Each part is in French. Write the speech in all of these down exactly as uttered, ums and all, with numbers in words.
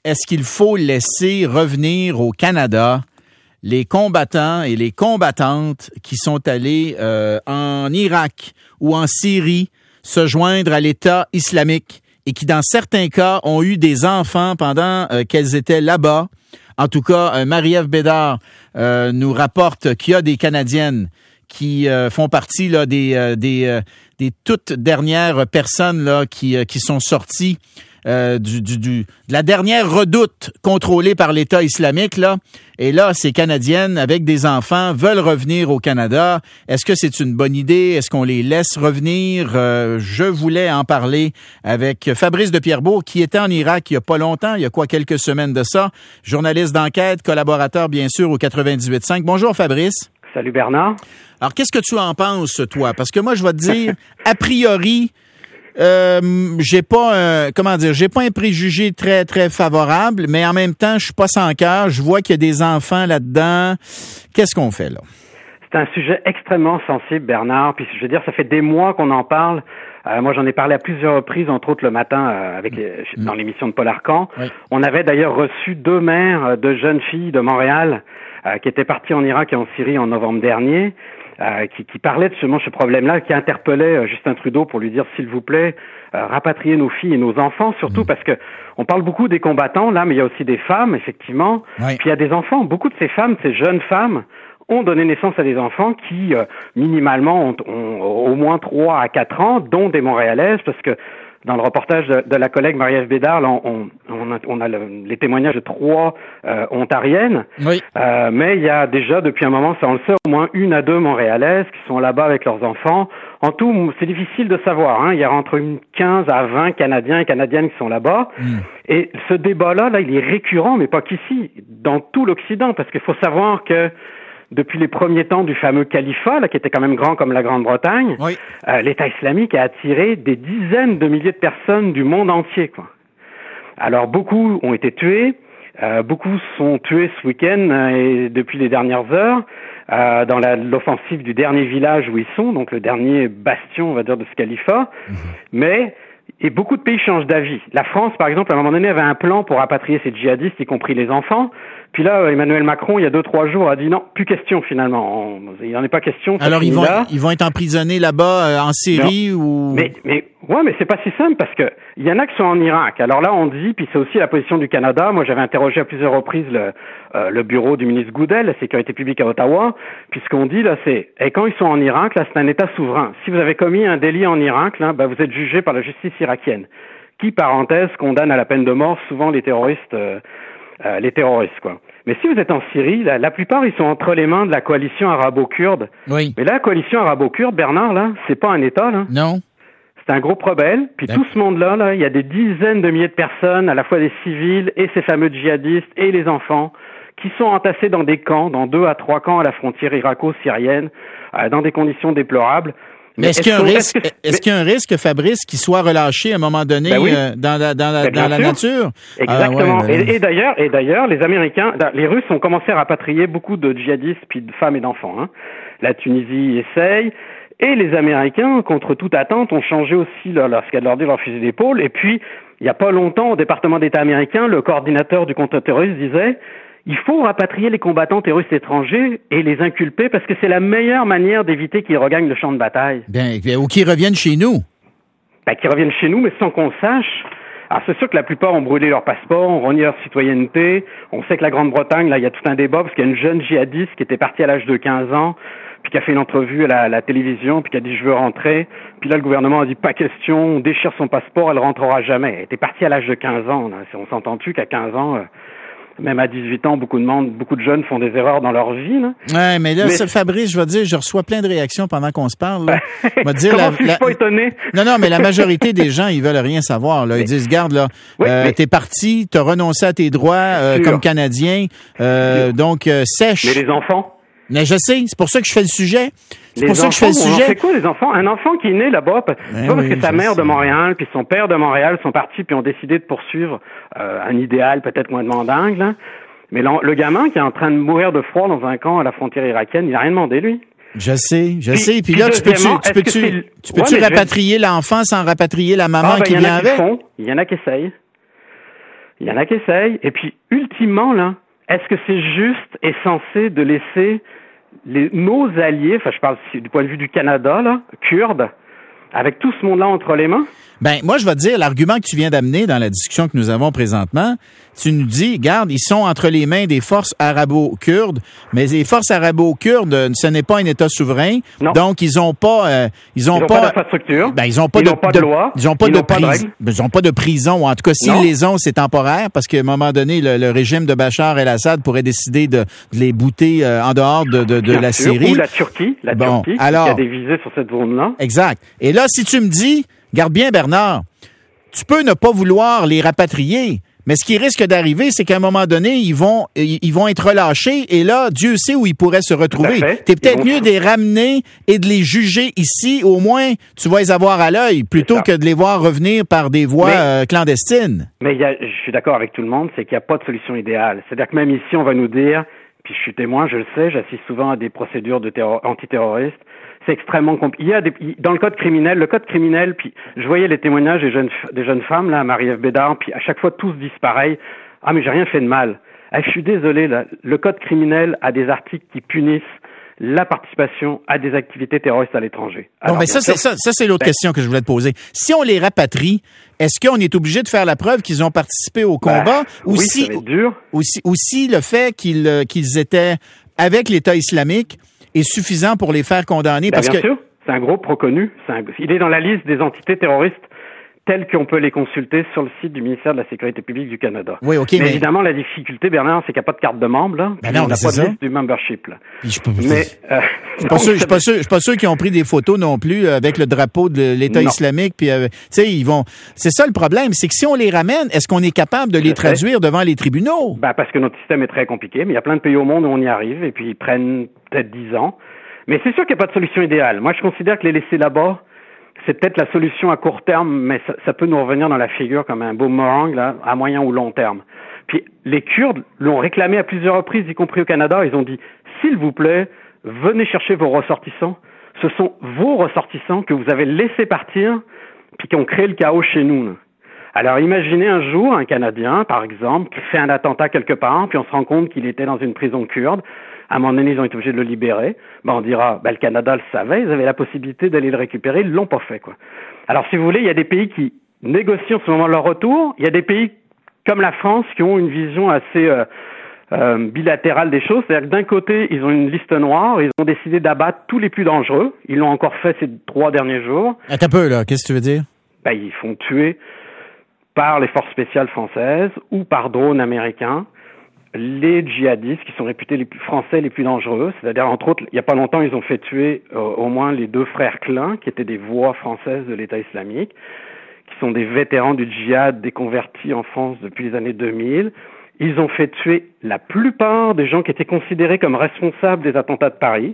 est-ce qu'il faut laisser revenir au Canada les combattants et les combattantes qui sont allés euh, en Irak ou en Syrie se joindre à l'État islamique et qui, dans certains cas, ont eu des enfants pendant euh, qu'elles étaient là-bas. En tout cas, euh, Marie-Ève Bédard euh, nous rapporte qu'il y a des Canadiennes qui euh, font partie là des euh, des euh, des toutes dernières personnes là qui euh, qui sont sorties euh, du, du du de la dernière redoute contrôlée par l'État islamique là. Et là, ces Canadiennes avec des enfants veulent revenir au Canada. Est-ce que c'est une bonne idée? Est-ce qu'on les laisse revenir? Euh, je voulais en parler avec Fabrice de Pierrebourg, qui était en Irak il y a pas longtemps, il y a quoi, quelques semaines de ça, journaliste d'enquête, collaborateur bien sûr au quatre-vingt-dix-huit virgule cinq. Bonjour Fabrice. Salut Bernard. Alors, qu'est-ce que tu en penses, toi? Parce que moi, je vais te dire, a priori, euh, j'ai pas un, comment dire, j'ai pas un préjugé très, très favorable, mais en même temps, je suis pas sans cœur. Je vois qu'il y a des enfants là-dedans. Qu'est-ce qu'on fait, là? C'est un sujet extrêmement sensible, Bernard. Puis, je veux dire, ça fait des mois qu'on en parle. Euh, moi, j'en ai parlé à plusieurs reprises, entre autres le matin, euh, avec les, mmh. dans l'émission de Paul Arcand. Oui. On avait d'ailleurs reçu deux mères de jeunes filles de Montréal euh, qui étaient parties en Irak et en Syrie en novembre dernier. Euh, qui, qui parlait de justement ce problème-là, qui interpellait euh, Justin Trudeau pour lui dire, s'il vous plaît, euh, rapatriez nos filles et nos enfants, surtout mmh. parce que on parle beaucoup des combattants, là, mais il y a aussi des femmes, effectivement, oui. Puis il y a des enfants. Beaucoup de ces femmes, ces jeunes femmes, ont donné naissance à des enfants qui, euh, minimalement, ont, ont au moins trois à quatre ans, dont des Montréalaises, parce que dans le reportage de, de la collègue Marie-Ève Bédard, là, on, on a, on a le, les témoignages de trois euh, ontariennes. Oui. Euh, mais il y a déjà, depuis un moment, ça on le sait, au moins une à deux Montréalaises qui sont là-bas avec leurs enfants. En tout, c'est difficile de savoir. Hein. Il y a entre quinze à vingt Canadiens et Canadiennes qui sont là-bas. Mm. Et ce débat-là, là, il est récurrent, mais pas qu'ici, dans tout l'Occident, parce qu'il faut savoir que depuis les premiers temps du fameux califat, là, qui était quand même grand comme la Grande-Bretagne, oui. euh, l'État islamique a attiré des dizaines de milliers de personnes du monde entier, quoi. Alors, beaucoup ont été tués, euh, beaucoup sont tués ce week-end euh, et depuis les dernières heures, euh, dans la, l'offensive du dernier village où ils sont, donc le dernier bastion, on va dire, de ce califat. Mmh. Mais, et beaucoup de pays changent d'avis. La France, par exemple, à un moment donné, avait un plan pour rapatrier ces djihadistes, y compris les enfants. Puis là, Emmanuel Macron, il y a deux, trois jours, a dit non, plus question finalement. On, il n'en est pas question. Alors ils vont, là. ils vont être emprisonnés là-bas euh, en Syrie non. ou. Mais, mais ouais, mais c'est pas si simple parce que il y en a qui sont en Irak. Alors là, on dit, puis c'est aussi la position du Canada. Moi, j'avais interrogé à plusieurs reprises le, euh, le bureau du ministre Goodell, la sécurité publique à Ottawa. Puis ce qu'on dit là, c'est, et quand ils sont en Irak, là, c'est un État souverain. Si vous avez commis un délit en Irak, là, ben vous êtes jugé par la justice irakienne, qui, parenthèse, condamne à la peine de mort souvent les terroristes, euh, euh, les terroristes, quoi. Mais si vous êtes en Syrie, la, la plupart, ils sont entre les mains de la coalition arabo-kurde. Oui. Mais la coalition arabo-kurde, Bernard, là, c'est pas un État, là. Non. C'est un groupe rebelle. Puis D'accord. tout ce monde-là, là, il y a des dizaines de milliers de personnes, à la fois des civils et ces fameux djihadistes et les enfants, qui sont entassés dans des camps, dans deux à trois camps à la frontière irako-syrienne, euh, dans des conditions déplorables. Mais est-ce, est-ce, qu'il y a un risque, est-ce, que, est-ce qu'il y a un risque, Fabrice, qu'il soit relâché à un moment donné ben oui. euh, dans la, dans la, dans la nature? Exactement. Ah, ouais, ben... et, et d'ailleurs, et d'ailleurs, les Américains, les Russes ont commencé à rapatrier beaucoup de djihadistes puis de femmes et d'enfants. Hein. La Tunisie essaye. Et les Américains, contre toute attente, ont changé aussi leur, leur, ce qu'il y a de leur dire, leur fusil d'épaule. Et puis, il n'y a pas longtemps, au département d'État américain, le coordinateur du contre-terrorisme disait il faut rapatrier les combattants terroristes étrangers et les inculper parce que c'est la meilleure manière d'éviter qu'ils regagnent le champ de bataille. Bien, ou qu'ils reviennent chez nous. Ben, qu'ils reviennent chez nous, mais sans qu'on sache. Alors, c'est sûr que la plupart ont brûlé leur passeport, ont renié leur citoyenneté. On sait que la Grande-Bretagne, là, il y a tout un débat parce qu'il y a une jeune djihadiste qui était partie à l'âge de quinze ans, puis qui a fait une entrevue à la, à la télévision, puis qui a dit « je veux rentrer ». Puis là, le gouvernement a dit « pas question, on déchire son passeport, elle rentrera jamais ». Elle était partie à l'âge de quinze ans. Là. On s'entend-tu qu'à quinze ans... Euh, Même à dix-huit ans, beaucoup de monde, beaucoup de jeunes font des erreurs dans leur vie. Là. Ouais, mais là, mais... Fabrice, je vais dire, je reçois plein de réactions pendant qu'on se parle. Là. Je dire, Comment la, je suis la... pas étonné? Non, non, mais la majorité des gens, ils veulent rien savoir. Là. Ils mais... disent, garde, là, oui, euh, mais... t'es parti, t'as renoncé à tes droits euh, comme Canadien, euh, donc euh, sèche. Mais les enfants? Mais je sais, c'est pour ça que je fais le sujet. C'est les pour ça enfants, que je fais le sujet. C'est quoi les enfants? Un enfant qui est né là-bas, c'est pas parce oui, que sa mère sais. de Montréal puis son père de Montréal sont partis puis ont décidé de poursuivre euh, un idéal peut-être moins demandingue, là. Mais le, le gamin qui est en train de mourir de froid dans un camp à la frontière irakienne, il n'a rien demandé, lui. Je sais, je puis, sais. Puis, puis là, tu peux-tu, tu peux-tu, tu peux-tu ouais, rapatrier je... l'enfant sans rapatrier la maman ah, ben, qui vient avec? Font. Il y en a qui essayent. Il y en a qui essayent. Et puis, ultimement, là, est-ce que c'est juste et censé de laisser les, nos alliés, enfin, je parle du point de vue du Canada, là, Kurdes, avec tout ce monde-là entre les mains? Ben, moi, je vais te dire, l'argument que tu viens d'amener dans la discussion que nous avons présentement, tu nous dis, regarde, ils sont entre les mains des forces arabo-kurdes, mais les forces arabo-kurdes, ce n'est pas un État souverain. Non. Donc, ils ont pas, euh, ils ont ils pas, pas d'infrastructure. Ben, ils ont pas ils de, n'ont pas de, de loi. Ils ont pas ils de, n'ont pas de prise, ben, ils ont pas de prison, ou en tout cas, s'ils non. les ont, c'est temporaire, parce qu'à un moment donné, le, le régime de Bachar el-Assad pourrait décider de, de les bouter euh, en dehors de, de, de la sûr. Syrie. Ou la Turquie, la bon, Turquie, alors, qui a des visées sur cette zone-là. Exact. Et là, si tu me dis, garde bien, Bernard, tu peux ne pas vouloir les rapatrier, mais ce qui risque d'arriver, c'est qu'à un moment donné, ils vont ils vont être relâchés et là, Dieu sait où ils pourraient se retrouver. T'es peut-être mieux de les ramener et de les juger ici. Au moins, tu vas les avoir à l'œil plutôt que de les voir revenir par des voies mais, euh, clandestines. Mais il y a, je suis d'accord avec tout le monde, c'est qu'il n'y a pas de solution idéale. C'est-à-dire que même ici, on va nous dire, puis je suis témoin, je le sais, j'assiste souvent à des procédures de terror, antiterroristes. C'est extrêmement compliqué. Il y a des, dans le code criminel, le code criminel, puis je voyais les témoignages des jeunes, des jeunes femmes, là, Marie-Ève Bédard, puis à chaque fois, tous disent pareil. Ah, mais j'ai rien fait de mal. Ah, je suis désolé, là. Le code criminel a des articles qui punissent la participation à des activités terroristes à l'étranger. Alors, bon, mais ça, sûr, c'est, ça, ça, c'est l'autre ben, question que je voulais te poser. Si on les rapatrie, est-ce qu'on est obligé de faire la preuve qu'ils ont participé au combat? Ben, ou oui, si, ça va être dur. Ou si, ou si le fait qu'ils, qu'ils étaient avec l'État islamique est suffisant pour les faire condamner? Ben, parce bien que sûr. C'est un groupe reconnu. C'est un, il est dans la liste des entités terroristes telles qu'on peut les consulter sur le site du ministère de la Sécurité publique du Canada. Oui, OK, mais, mais évidemment, la difficulté, Bernard, c'est qu'il n'y a pas de carte de membre, là. Ben non, on n'a pas de liste du membership, là. Je peux, mais, euh, je suis pas sûr, je suis pas sûr, je suis pas sûr qu'ils ont pris des photos non plus avec le drapeau de l'État non. islamique, puis, euh, tu sais, ils vont, c'est ça le problème, c'est que si on les ramène, est-ce qu'on est capable de les je traduire sais. devant les tribunaux? Ben, parce que notre système est très compliqué, mais il y a plein de pays au monde où on y arrive, et puis ils prennent peut-être dix ans. Mais c'est sûr qu'il n'y a pas de solution idéale. Moi, je considère que les laisser là-bas, c'est peut-être la solution à court terme, mais ça, ça peut nous revenir dans la figure comme un boomerang, là, à moyen ou long terme. Puis, les Kurdes l'ont réclamé à plusieurs reprises, y compris au Canada. Ils ont dit, s'il vous plaît, venez chercher vos ressortissants. Ce sont vos ressortissants que vous avez laissés partir, puis qui ont créé le chaos chez nous, là. Alors, imaginez un jour un Canadien, par exemple, qui fait un attentat quelque part, puis on se rend compte qu'il était dans une prison kurde. À un moment donné, ils ont été obligés de le libérer. Ben, on dira, ben, le Canada le savait, ils avaient la possibilité d'aller le récupérer, ils l'ont pas fait, quoi. Alors, si vous voulez, il y a des pays qui négocient en ce moment leur retour. Il y a des pays comme la France qui ont une vision assez euh, euh, bilatérale des choses. C'est-à-dire que d'un côté, ils ont une liste noire, ils ont décidé d'abattre tous les plus dangereux. Ils l'ont encore fait ces trois derniers jours. Attends un peu, là. Qu'est-ce que tu veux dire? Ben, ils font tuer par les forces spéciales françaises ou par drones américains les djihadistes qui sont réputés les plus français les plus dangereux. C'est-à-dire, entre autres, il n'y a pas longtemps, ils ont fait tuer euh, au moins les deux frères Klein, qui étaient des voix françaises de l'État islamique, qui sont des vétérans du djihad déconvertis en France depuis les années deux mille. Ils ont fait tuer la plupart des gens qui étaient considérés comme responsables des attentats de Paris.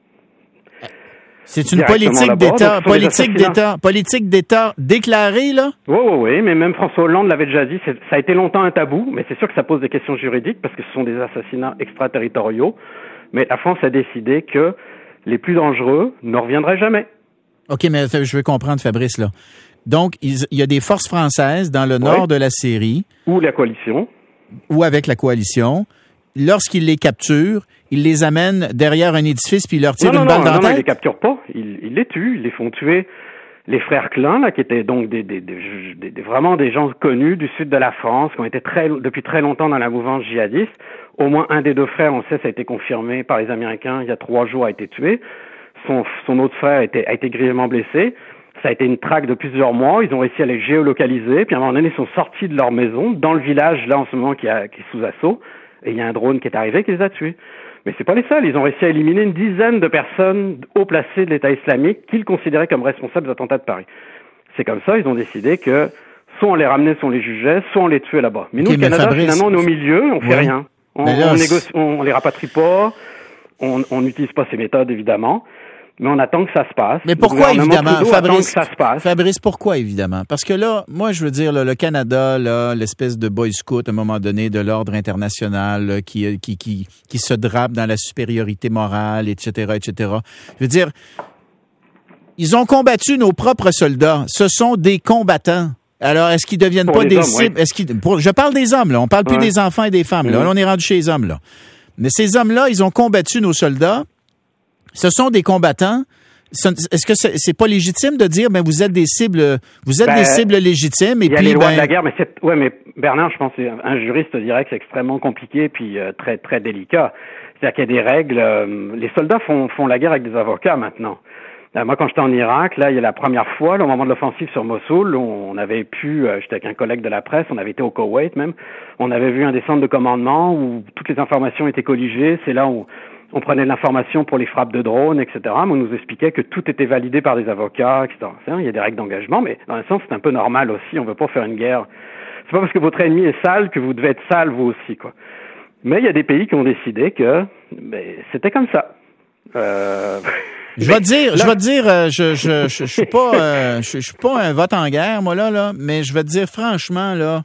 C'est une politique d'État, politique d'État, politique d'État déclarée, là? Oui, oui, oui, mais même François Hollande l'avait déjà dit, c'est, ça a été longtemps un tabou, mais c'est sûr que ça pose des questions juridiques parce que ce sont des assassinats extraterritoriaux. Mais la France a décidé que les plus dangereux ne reviendraient jamais. OK, mais je veux comprendre, Fabrice, là. Donc, il y a des forces françaises dans le nord oui. de la Syrie. Ou la coalition. Ou avec la coalition. Lorsqu'ils les capturent, ils les amènent derrière un édifice puis ils leur tirent non, une non, balle non, dans la tête? Non, non, ils les capturent pas. Ils, ils les tuent. Ils les font tuer. Les frères Klein, là, qui étaient donc des, des, des, des, des, vraiment des gens connus du sud de la France, qui ont été très, depuis très longtemps dans la mouvance djihadiste. Au moins un des deux frères, on sait, ça a été confirmé par les Américains, il y a trois jours, a été tué. Son, son autre frère a été, a été grièvement blessé. Ça a été une traque de plusieurs mois. Ils ont réussi à les géolocaliser. Puis à un moment donné, ils sont sortis de leur maison, dans le village, là, en ce moment, qui, a, qui est sous assaut. Et il y a un drone qui est arrivé qui les a tués. Mais c'est pas les seuls. Ils ont réussi à éliminer une dizaine de personnes haut placées de l'État islamique qu'ils considéraient comme responsables des attentats de Paris. C'est comme ça, ils ont décidé que soit on les ramenait, soit on les jugeait, soit on les tuait là-bas. Mais nous, okay, au Canada, Fabrice, finalement, on est au milieu, on fait ouais. rien. On, là, on négocie, on, on les rapatrie pas, on n'utilise pas ces méthodes, évidemment. Mais on attend que ça se passe. Mais pourquoi, évidemment, Fabrice, que ça se passe. Fabrice, pourquoi, évidemment? Parce que là, moi, je veux dire, là, le Canada, là, l'espèce de boy scout, à un moment donné, de l'ordre international, là, qui, qui, qui, qui se drape dans la supériorité morale, et cetera, et cetera. Je veux dire, ils ont combattu nos propres soldats. Ce sont des combattants. Alors, est-ce qu'ils deviennent pour pas des hommes, cibles? Oui. Est-ce qu'ils, pour, je parle des hommes, là. On parle plus ouais. des enfants et des femmes, là. Mmh. Là, on est rendu chez les hommes, là. Mais ces hommes-là, ils ont combattu nos soldats. Ce sont des combattants. Est-ce que c'est, c'est pas légitime de dire, ben, vous êtes des cibles, vous êtes ben, des cibles légitimes, et il y a puis, les lois ben... de la guerre, mais c'est, ouais, mais Bernard, je pense, un juriste dirait que c'est extrêmement compliqué, puis euh, très, très délicat. C'est-à-dire qu'il y a des règles, euh, les soldats font, font la guerre avec des avocats maintenant. Euh, moi, quand j'étais en Irak, là, il y a la première fois, là, au moment de l'offensive sur Mossoul, on avait pu, euh, j'étais avec un collègue de la presse, on avait été au Koweït même, on avait vu un des centres de commandement où toutes les informations étaient colligées, c'est là où on prenait de l'information pour les frappes de drones, et cetera. Mais on nous expliquait que tout était validé par des avocats, et cetera. Il y a des règles d'engagement, mais dans un sens, c'est un peu normal aussi. On ne veut pas faire une guerre. C'est pas parce que votre ennemi est sale que vous devez être sale vous aussi, quoi. Mais il y a des pays qui ont décidé que ben, c'était comme ça. Euh... Je vais te dire, là... je vais te dire, euh, je je je, je suis pas, euh, je, je suis pas un vote en guerre, moi là là, mais je vais te dire franchement là.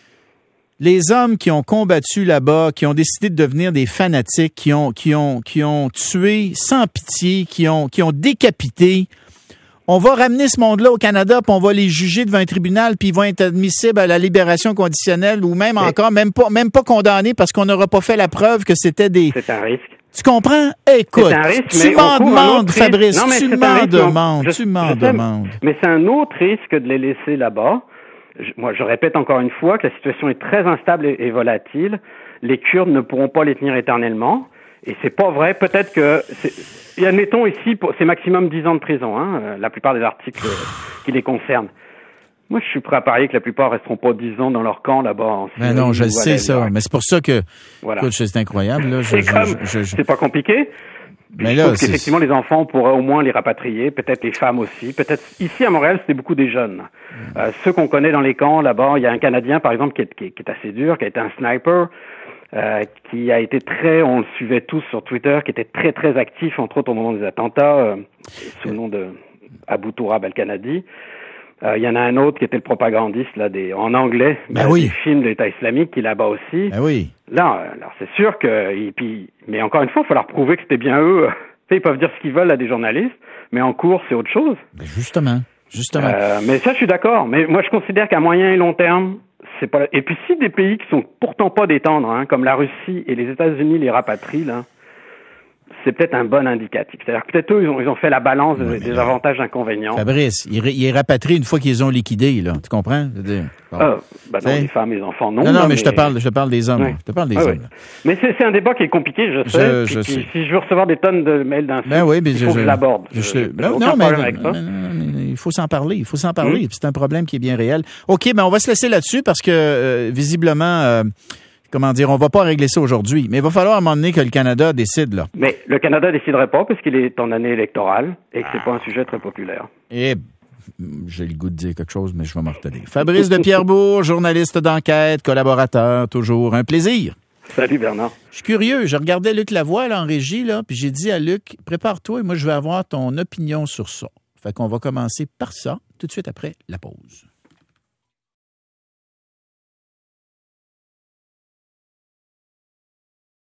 Les hommes qui ont combattu là-bas, qui ont décidé de devenir des fanatiques, qui ont, qui ont, qui ont tué sans pitié, qui ont, qui ont décapité, on va ramener ce monde-là au Canada, puis on va les juger devant un tribunal, puis ils vont être admissibles à la libération conditionnelle ou même Mais... encore, même pas, même pas condamnés parce qu'on n'aura pas fait la preuve que c'était des... C'est un risque. Tu comprends? Écoute, c'est un risque, tu m'en demandes, Fabrice, non, mais tu m'en demandes, je, tu m'en je demandes. Mais c'est un autre risque de les laisser là-bas. Je, moi, je répète encore une fois que la situation est très instable et, et volatile. Les Kurdes ne pourront pas les tenir éternellement. Et c'est pas vrai. Peut-être que, c'est, et admettons ici, c'est maximum dix ans de prison, hein, la plupart des articles qui les concernent. Moi, je suis prêt à parier que la plupart resteront pas dix ans dans leur camp là-bas. En Syrie, non, je le sais ça. Mais c'est pour ça que, voilà. Écoute, c'est incroyable. Là. Je, c'est je, comme, je, je, c'est pas compliqué. Mais je là, pense qu'effectivement, les enfants, on pourrait au moins les rapatrier, peut-être les femmes aussi. Peut-être ici à Montréal, c'était beaucoup des jeunes. Mmh. Euh, ceux qu'on connaît dans les camps là-bas, il y a un Canadien, par exemple, qui est, qui est, qui est assez dur, qui a été un sniper, euh, qui a été très, on le suivait tous sur Twitter, qui était très très actif, entre autres au moment des attentats, euh, sous le nom de Abou Tourab al-Kanadi. Euh, il y en a un autre qui était le propagandiste là des en anglais ben oui. des films de l'État islamique qui est là-bas aussi. Ben oui. Là, alors c'est sûr que et puis mais encore une fois, il faut leur prouver que c'était bien eux. Ils peuvent dire ce qu'ils veulent à des journalistes, mais en cours, c'est autre chose. Ben justement, justement. Euh, mais ça, je suis d'accord. Mais moi, je considère qu'à moyen et long terme, c'est pas. Et puis si des pays qui sont pourtant pas détendres, hein, comme la Russie et les États-Unis les rapatrient là. C'est peut-être un bon indicatif. C'est-à-dire que peut-être eux, ils ont, ils ont fait la balance oui, des là, avantages et inconvénients. Fabrice, ils il rapatrient une fois qu'ils ont liquidé, là. Tu comprends? Bon. Ah, ben non, les femmes et les enfants, non. Non, non, mais, mais je te parle, je te parle des hommes. Oui. Je te parle des ah, hommes. Oui. Mais c'est, c'est un débat qui est compliqué, je sais. Je, je puis, sais. Si je veux recevoir des tonnes de mails d'insultes, ben oui, mais il faut je, que je l'aborde. Je, je, je, non, non, mais, mais, mais, mais il faut s'en parler. Il faut s'en parler. Mmh. C'est un problème qui est bien réel. OK, ben on va se laisser là-dessus parce que, euh, visiblement... Euh, Comment dire, on va pas régler ça aujourd'hui, mais il va falloir à un moment donné que le Canada décide, là. Mais le Canada déciderait pas parce qu'il est en année électorale et que c'est ah. pas un sujet très populaire. Et j'ai le goût de dire quelque chose, mais je vais m'en retenir. Fabrice de Pierrebourg, journaliste d'enquête, collaborateur, toujours un plaisir. Salut Bernard. Je suis curieux, je regardais Luc Lavoie là, en régie, là, puis j'ai dit à Luc, prépare-toi et moi je vais avoir ton opinion sur ça. Fait qu'on va commencer par ça, tout de suite après la pause.